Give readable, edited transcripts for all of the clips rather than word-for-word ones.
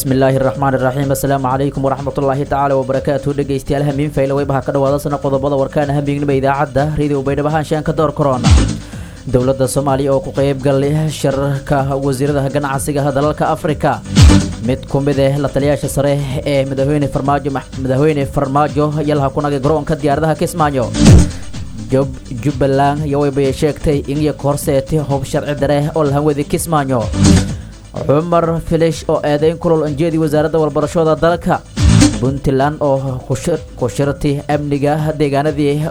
بسم الله الرحمن الرحيم السلام عليكم ورحمة الله تعالى وبركاته dhegeystayaal hamiin fayl way baha ka dhawaadasana qodobada warkaan hamiignimo idaacada radio baydhabo shan ka door corona dawladda Soomaaliya oo ku qayb galay shirka wasiirada ganacsiga dalalka Afrika mid kumid ah la taliyaasha sare ee madaxweyne Farmaajo yalha kunaga garoonka diyaaradaha Kismaayo Jubbaland way bay sheegtay in ay korseetay hub sharci dare oo la hawada Kismaayo عمر فليش أو أدين كل أنجيدي وزارة والبرشودة دلكا بنتلان أو كشرتي أمنيجا ديجانا دي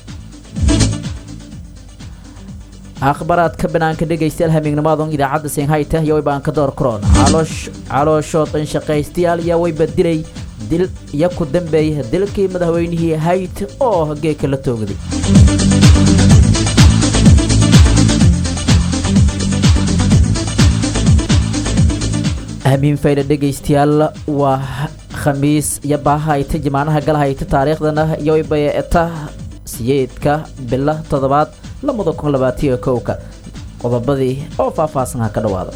أخبارات كبنان كديجي يستيلها من نماذج إذا عد سين هايته يوي بان كدور كورونا على شوط إنشقي استيال يوي بدري دل يقدم بيه دلكي مدهوين هي هايت أو جيك اللتوغدي همين فايدة دقيستيال وخميس يباها يتجمعناها قالها يتتاريخنا يوي بيئتا سييدكا بالله تضبات لما دوكو لباتيه كوكا قضبادي او فافاسنها كدوادا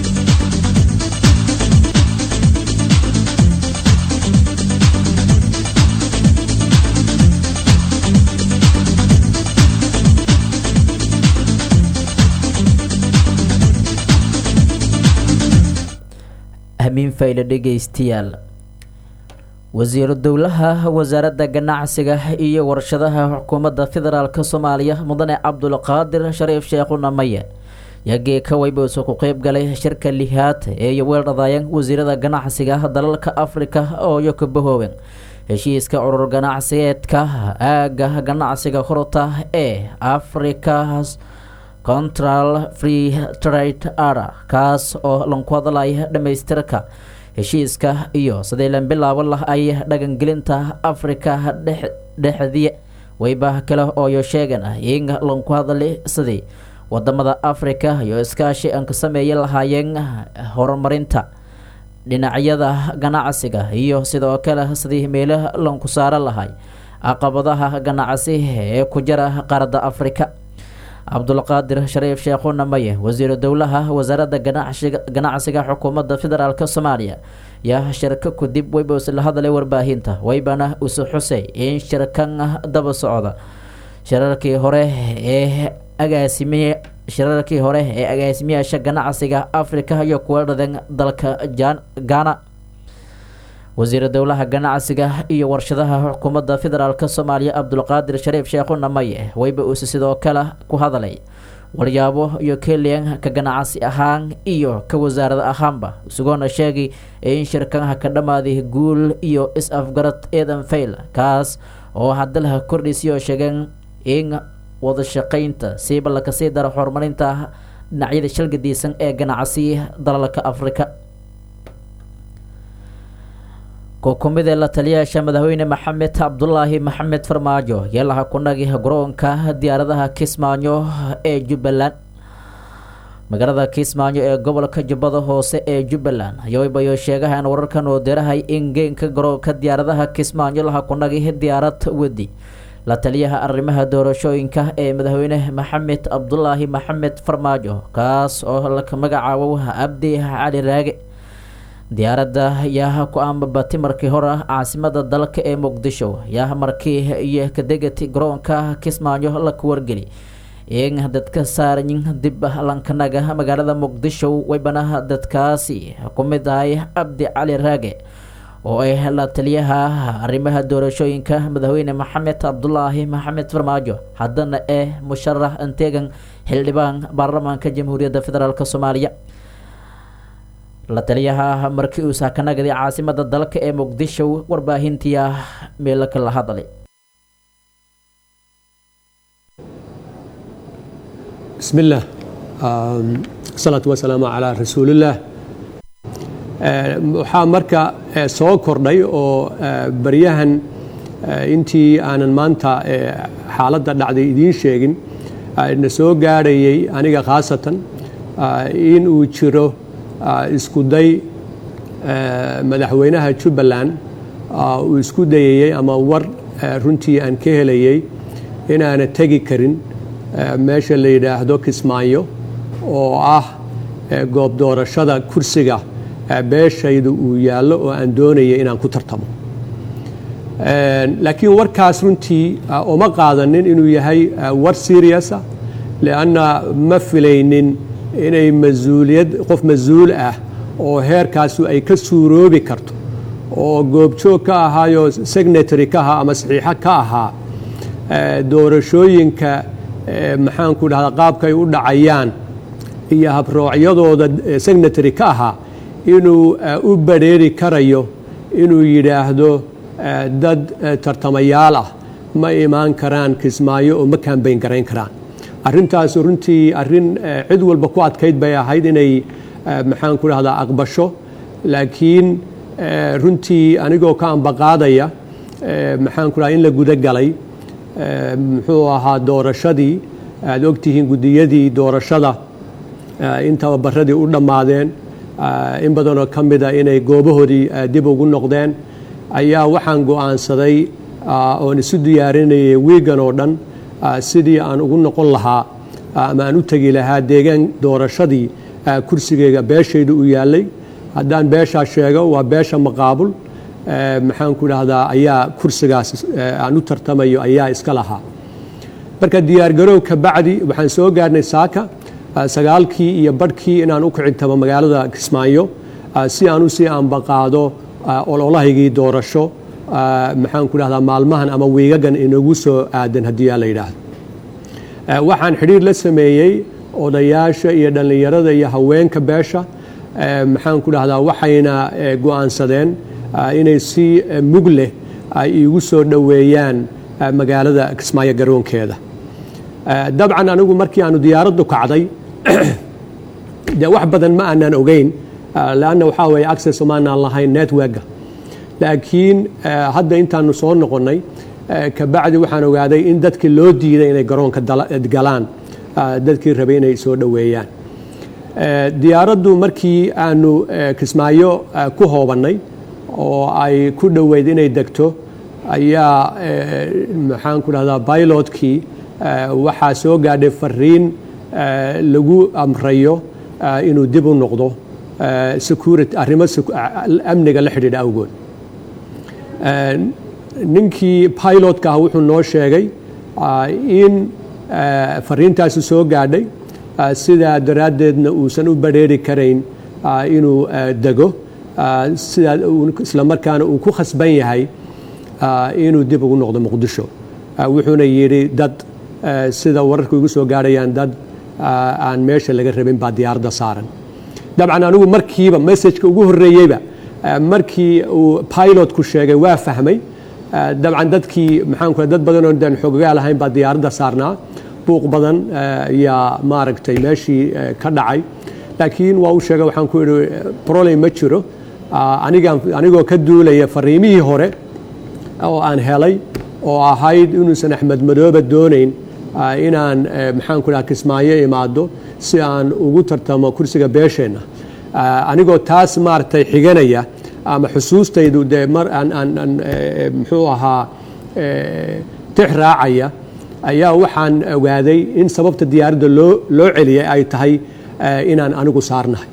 همين فايلة دقيستيال وزير الدولة وزارة ganacsiga iyo warshadaha xukuumadda federaalka Soomaaliya mudane Cabdulqaadir Shariif Sheekhouna Maye yagee ka wayba soo ku qayb galay shirka lihaad ee weeraradayan wasiirada ganacsiga dalalka Afrika oo ka bahooben heshiiska urur ganacsiyeedka aaga ganacsiga horta ee Africa Control Free Trade Area kaas oo lanku hadalay dhameystirka heshiiska iyo sadeelan bilaabo lah ay dhagan gelinta Afrika dhexdiye wayba kale oo sheegan in lanku hadalay sidii wadamada Afrika iyo iskaashi aan ka sameeyay lahaayeen horumarinta dhinacyada ganacsiga iyo sidoo kale sidii meelaha lanku saara lahaay caqabadaha ganacsi ee ku jira qaarada Afrika Cabdulqaadir Shariif Sheekhouna Maye wasiir dawlaha wasaaradda ganacsiga xukuumadda federaalka Soomaaliya yaa shirka ku dib wayba la hadalay warbaahinta waybana u soo xusay in shirkan daba socda shirarkii hore ee agaasimiyaasha ganacsiga Afrika iyo kuwa dhadan dalka Ghana wasiir dawlaha ganacsiga iyo warshadaha xukuumadda federaalka Soomaaliya Cabdulqaadir Shariif Sheekhouna Maye wayba uu sidoo kale ku hadalay waryaabo iyo keliyan ka ganacsi ahaan iyo ka wasaaradda ahaanba sugoona sheegay in shirkanaha ka dhamaaday guul iyo is-afgarad eedan fail kaas oo hadalha kordhisay sheegan in wada shaqeynta si bal ka sii daro horumarinta dhinacyada shilgadiisan ee ganacsiga dalalka Afrika كوكوميدا لا تلياشا مدحوينه محمد عبد الله محمد فرماجو يلها كنغي غرونكا ديارadaha Kismaayo ee Jubbaland magaalada Kismaayo ee gobolka Jubbada Hoose ee Jubbaland ayay sheegahan wararkan oo deerahay in geenka garoonka diyaaradaha Kismaayo laha kunagi diyaarad wadi la taliyaha arrimaha doorashooyinka ee madaxweyne Maxamed Abdullaahi Maxamed Farmaajo kaas oo la magacaabo Abdi Cali Raage diyaaradda yaa ku aanbabati markii hore caasimada dalka ee Muqdisho yaa markii iyo ka degati garoonka Kismaayo la ku wargeli in dadka saaran dib lankanaga magaalada Muqdisho waybana dadkaasi kumid ay Abdi Cali Raage oo ay la taliyaha arrimaha doorashooyinka madaxweyne Maxamed Abdullaahi Maxamed Farmaajo haddana musharax anteegan xildhibaan baarlamaanka Jamhuuriyadda Federaalka Soomaaliya la taliyaha markii uu saakanaagay caasimada dalka ee Muqdisho warbaahintiya meel kala hadalay Bismillah salatu wa salaam ala rasuulillah waxa marka soo kordhay oo bariyahan intii aanan maanta xaaladda dhacday idin sheegin ayna soo gaarayay aniga khaasatan in uu jiro isku day madaxweynaha Jubbaland uu isku dayay ama war runtii aan ka helayay inaana tagi karin meesha la yiraahdo Kismaayo oo ah goob doorashada kursiga beeshaydu uu yaallo oo aan doonaya inaan ku tartamo laakiin warkaas runtii uma qaadanin inuu yahay war serious ah lianna ma filaynin inay qof mas-uul ah oo heerkaasu ay ka suuroobi karto oo goobjoog ka ahaayo signatory ka ahaa ama saxiixa ka ahaa doorashooyinka maxaanku dhahdaa qaabka ay u dhacayaan iyo habroocyadooda signatory ka ahaa inuu u badheeri karayo inuu yidhaahdo dad tartamayaal ah ma imaan karaan Kismaayo oo ma campaign garayn karaan arrintaas runtii arrin cid walba ku adkayd bay ahayd inay maxaan ku dhahdaa aqbasho laakiin runtii anigoo ka ambaqaadaya maxaan ku dhahaa in la guda galay muxuu ahaa doorashadii aad ogtihiin gudiyadii doorashada intaba baradii u dhammaadeen in badanoo ka mida inay goobahoodii dib ugu noqdeen ayaa waxaan go'aansaday oon isu diyaarinayay wiigan oo dhan sidii aan ugu noqon lahaa ama aan u tegi lahaa deegaan doorashadii kursigeyga beeshaydu u yaallay haddaan beeshaa sheego waa beesha maqaabul maxaan ku dhahdaa ayaa kursigaas aan u tartamayo ayaa iska lahaa marka diyaargarow ka bacdi waxaan soo gaarnay saaka 9:00 iyo badhkii inaan u kicintamo magaalada Kismaayo si aan u sii ambaqaado ololahaygii doorasho maxaan ku dhahdaa maalmahan ama wiigagan inagu soo aadan haddii la yidhaahdo waxaan xidhiir la sameeyey odayaasha iyo dhallinyarada iyo haweenka beesha maxaan ku dhahdaa waxayna go'aansadeen inay si mug leh ay igu soo dhoweeyaan magaalada Kismaayo garoonkeeda dabcan anigu markii aanu diyaaraddu kacday dee wax badan ma aanan ogeyn laanna waxaa weeye access uma aanan lahayn networka laakiin hadda intaanu soo noqonnay kabacdi waxaan ogaaday in dadkii loo diiday inay garoonka galaan dadkii rabay inay soo dhoweeyaan diyaaraddu markii aanu Kismaayo ku hoobannay oo ay ku dhoweyd inay degto ayaa maxaan ku dhahdaa pilotkii waxaa soo gaadhay fariin lagu amrayo inuu dib u noqdo security arrimo amniga la xidhiidha awgood ninkii pilotka ah wuxuu noo sheegay in fariintaasi soo gaadhay sidaa daraaddeedna uusan u badheeri karayn inuu dego sidaa isla markaana uu ku khasban yahay inuu dib ugu noqdo Muqdisho wuxuuna yidhi dad sida wararku igu soo gaadhayaan dad aan meesha laga rabin baa diyaaradda saaran dabcan anigu markiiba messageka ugu horreeyeyba markii uu pilotku sheegay waa fahmay dabcan dadkii maxaan ku dad badan oo aan xogaga lahayn baa diyaaradda saarnaa buuq badan ayaa maaragtay meeshii ka dhacay laakiin waa uu sheegay waxaan ku idhi problem ma jiro anigoo ka duulaya fariimihii hore oo aan helay oo ahayd inuusan Axmed Madoobe doonayn inaan maxaan ku dhahaa Kismaayo imaado si aan ugu tartamo kursiga beesheenna anigoo taas maartay xiganaya ama xusuustaydu dee mar aan muxuu ahaa tix raacaya ayaa waxaan ogaaday in sababta diyaaradda loo celiyay ay tahay inaan anigu saarnahay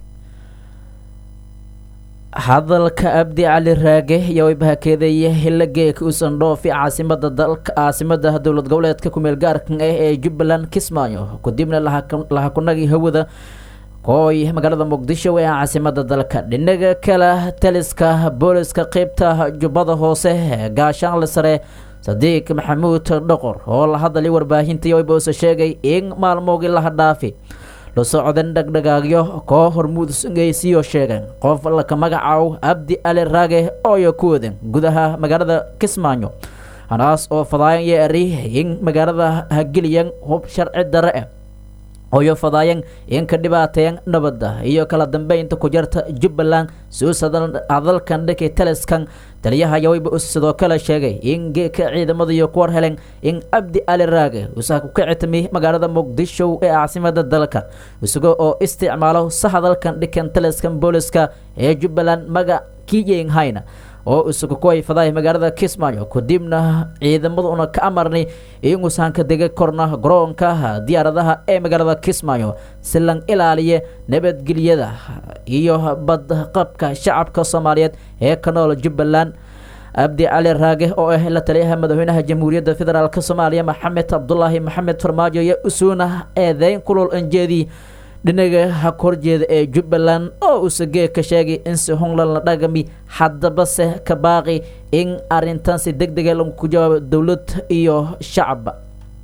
hadalka Abdi Cali Raage iyo ibahakeedaya hilageek uusan dhoofi caasimada dowlad goboleedka ku meel gaarka ee Jubbaland Kismaayo kadibna laha kunagi hawada kooy magaalada Muqdisho ee caasimada dalka dhinaga kala taliska booliska qaybta Jubbada Hoose gaashaan la sare Sadiq Maxamuud Dhaqor oo la hadlay warbaahinta iyo boos sheegay in maalmoogii la dhaafi la socodeen dhagdhagaagyo koo hormuud sugaysiyo sheegan qof la ka magacaw Abdi Cali Raage oo ku wadan gudaha magaalada Kismaayo anaas oo fadaayan yeeri in magaalada hagiliyan hub sharci darre oo fadaayan in ka dhibaateen nabadda iyo kala dambeynta ku jirta Jubbaland suusadan hadalkan dhakay taliskan taliyaha yawayba sidoo kale sheegay in geeka ciidamada iyo ku heleen in Abdi Cali Raage uu ku kicitay magaalada Muqdisho ee caasimada dalka isagoo oo isticmaalo hadalkan dhikan taliskan booliska ee Jubbaland maga kiyeen hayna oo isugu ku ayfaday magaalada Kismaayo kadibna ciidamadu una ka amarnay in uusan ka dega korna garoonka diyaaradaha ee magaalada Kismaayo si lan ilaaliye nabadgelyada iyo badqabka shacabka Soomaaliyeed ee ka nool Jubbaland. Abdi Ali Raage oo ah la taliyaha madaxweynaha Jamhuuriyadda Federaalka Soomaaliya Maxamed Cabdullaahi Maxamed Farmaajo iyo usuna eedeyn kulul anjeedi dhinaga korjeeda ee Jubbaland oo usagee ka sheegay in si honlan la dhagami haddaba se ka baaqi in arintan si degdeg ah lagu jawaabo dawlad iyo shacab.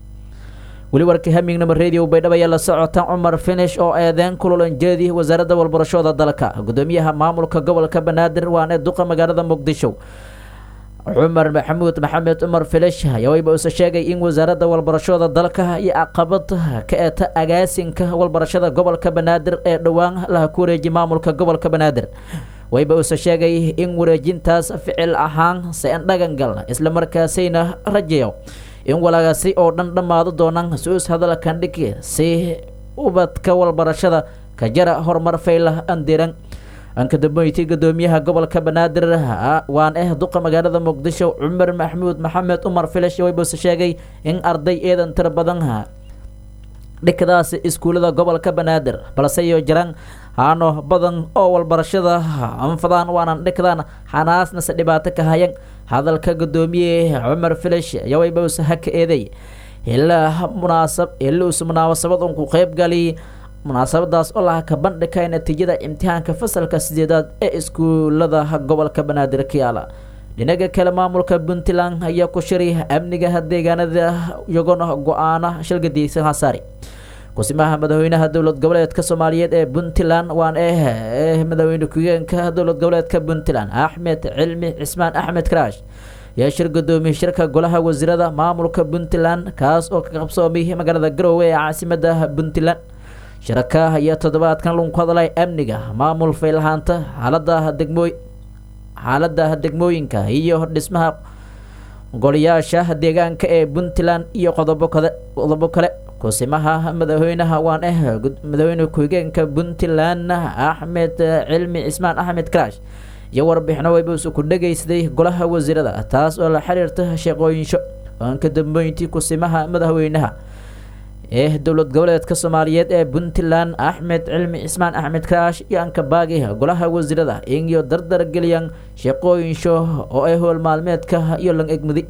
wali warkii Hamignimo Radio Baydhabo ayaa la socotaan Cumar Finish oo eedeyn kulul anjeedi wasaaradda walbarashada dalka gudoomiyaha maamulka gobolka Banaadir waana duqa magaalada Muqdisho Cumar Maxamuud Maxamed Cumar Finish ayaa wayba uu sheegay in wasaaradda walbarashada dalka iyo caqabad ka eeta agaasinka walbarashada gobolka Banaadir ee dhawaan la ku wareejiyay maamulka gobolka Banaadir. wayba uu sheegay in wareejintaas ficil ahaan si aan dhagan galna isla markaasina rajayo in walaagaasi oo dhan dhamaado doonaan suus hadalkan dhigi si ubadka walbarashada ka jara horumar faylah andiran anka dambeeyay gudoomiyaha gobolka Banaadir waan duqa magaalada Muqdisho Cumar Maxamuud Maxamed Cumar Finish wayba uu sheegay in arday eedan tir badan dhikadaas iskuulada gobolka Banaadir balse iyo jiraan haano badan oo walbarashada anfadaan waanan dhikadaan xanaasna si dhibaato ka hayan hadalka gudoomiyaha Cumar Finish wayba uu haka eeday ilaa munaasabad ku qayb gali munaasabadaas oo la ka bandhigay natiijada imtixaanka fasalka 8aad ee iskuulada gobolka Banaadir kiyaala. dhinaga kale maamulka Puntland ayaa ku shiray amniga deegaanada iyagoo go'aana shilgadiisa hasaari kusimaha madaxweynaha dawlad goboleedka Soomaaliyeed ee Puntland waan madaxweyne ku-xigeenka dawlad goboleedka Puntland Axmed Cilmi Cismaan Axmed Karaash yaa shir gudoomiye shirka golaha wasiirada maamulka Puntland kaas oo ka qabsoomay magaalada Garowe ee caasimadda Puntland. shirka ayaa toddobaadkan lagu hadlay amniga maamul faylhaanta xaaladda degmooyinka iyo dhismaha golayaasha deegaanka ee Puntland iyo qodobo kale kusimaha madaxweynaha waan madaxweyne ku-xigeenka Puntland Axmed Cilmi Cismaan Axmed Karaash iyo warbixino wayba ku dhageystay golaha wasiirada taas oo la xiriirta shaqooyinsho aan ka dambeyntii kusimaha madaxweynaha dawlad goboleedka Soomaaliyeed ee Puntland Axmed Cilmi Cismaan Axmed Karaash iyo anka baagi golaha wasiirada iyo dardar geliyaan shaqooyinsho oo ay howl maalmeedka iyo lan egmudi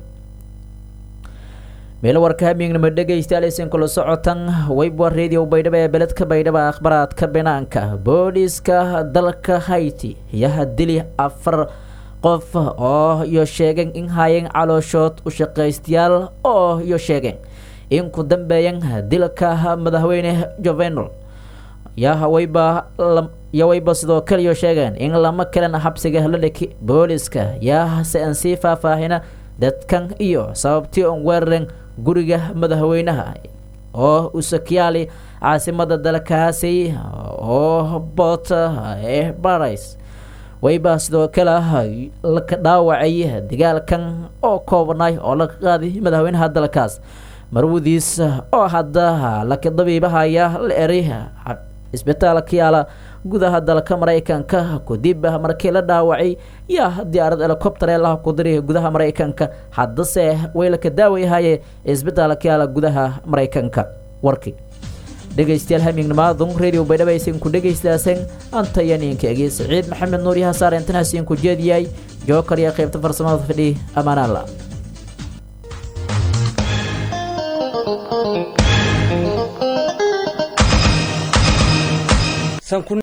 meel warka Hamignimo dhageystayaal kula socotan wayba Radio Baydhabo ee beledka Baydhabo akhbaraadka banaanka booliska dalka Haiti yaa dili 4 qof oo iyo sheegeen in hayeen calooshood u shaqaystayaal oo iyo sheegeen in ku dambeeyeen dilka madaxweyne Jovenel yaa wayba sidoo kale iyo sheegeen in lama kalena xabsiga la dhigi booliska yaa si faahfaahina dadkan iyo sababtii oo weerareen guriga madaxweynaha oo usakiyaali caasimada dalkaasi oo Paris wayba sidoo kale la ka dhaawacay dagaalkan oo koobnay oo la qaaday madaxweynaha dalkaas marwadiis oo hadda la ka dabiibahaya la eray isbitaalka yaala gudaha dalka Mareykanka kadib markii la dhaawacay yaa diyaarad helicopter la ku diray gudaha Mareykanka hadda se way la ka daawayay isbitaalka yaala gudaha Mareykanka. warkii dhageystayaal Hamignimo Radio Baydhabo aysan ku dhageystaaseen anta yaninka Saciid Maxamed Nuur yaha saarantanaasiin ku jeediyay jookar iyo qaybta farsamada fadhi amaanala